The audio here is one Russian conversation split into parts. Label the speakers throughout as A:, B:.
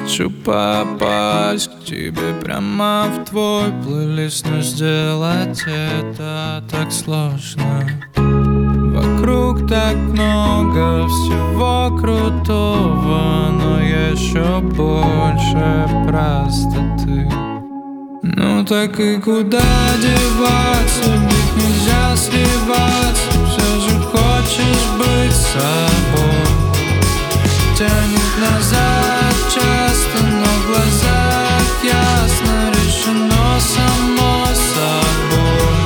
A: хочу попасть к тебе прямо в твой плейлист, но сделать это так сложно. Вокруг так много всего крутого, но еще больше простоты. Ну так и куда деваться, ведь нельзя сливаться. Все же хочешь быть собой. Тянет назад часто, но в глазах ясно решено само собой.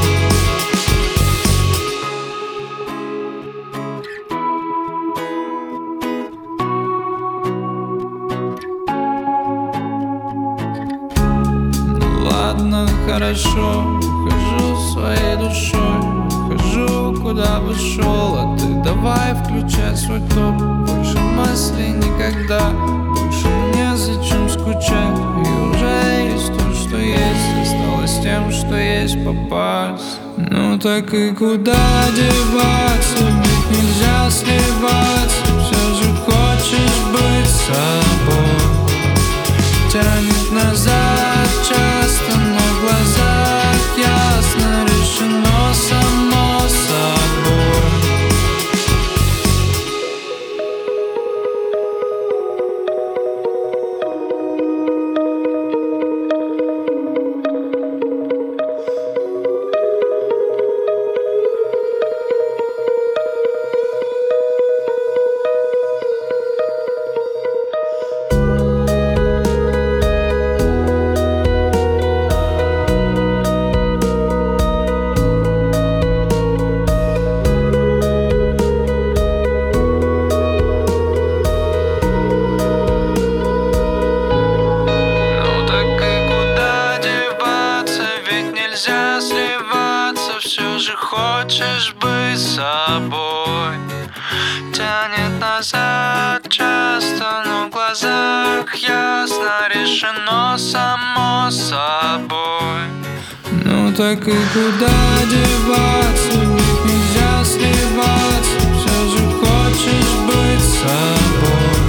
A: Ладно, хорошо, ухожу своей душой, ухожу, куда бы шел, а ты давай включай свой топ. Больше мыслей никогда, больше незачем скучать. И уже есть то, что есть, осталось тем, что есть попасть. Ну так и куда деваться, ведь нельзя сливаться. Все же хочешь быть собой. Тянет назад часто, но в глазах ясно решено само собой. Нельзя сливаться, все же хочешь быть собой. Тянет назад часто, но в глазах ясно решено само собой. Ну так и куда деваться, ведь нельзя сливаться. Все же хочешь быть собой.